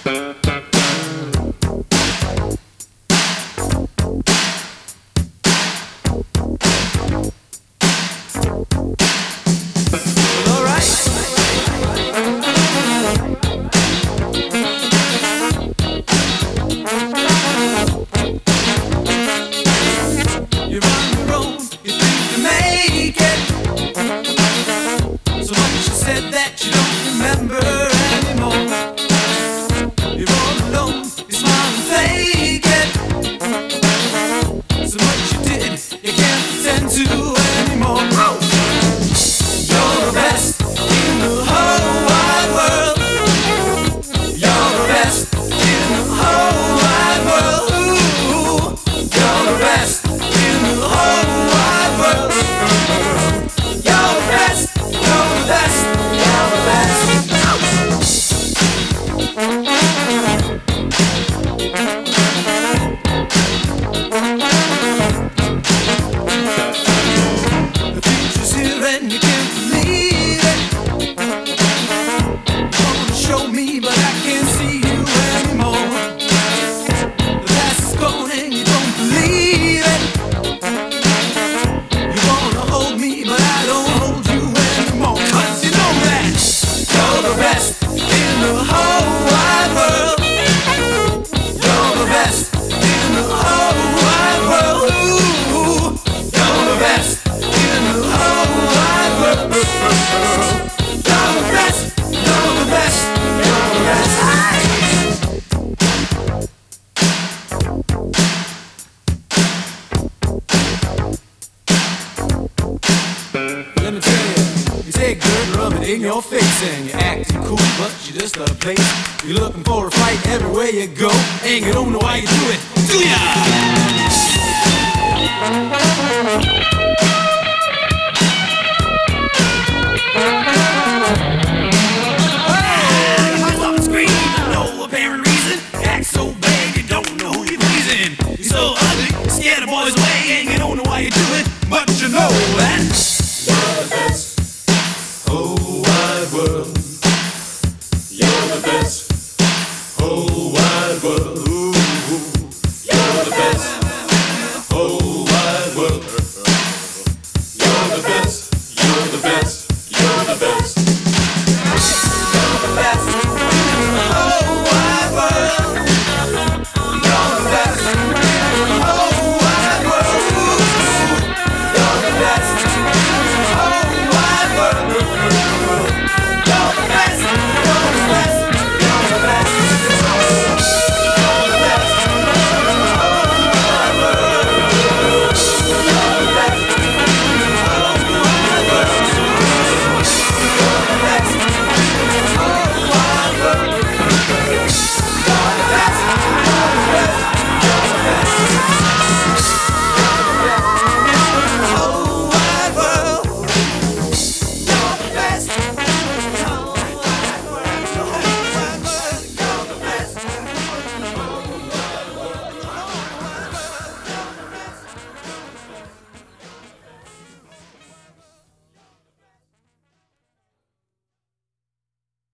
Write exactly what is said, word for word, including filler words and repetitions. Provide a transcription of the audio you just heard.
In your face and you're acting cool, but you're just a place. You're looking for a fight everywhere you go, and you don't know why you do it, do ya? Hey, eyes off the screen for no apparent reason. Act so bad you don't know who you're pleasing. You're so ugly, you scare the boys away, and you don't know why you do it, but you know that you're the best. Whole wide world, you're the best. Whole wide world, ooh, you're the best. Whole wide world.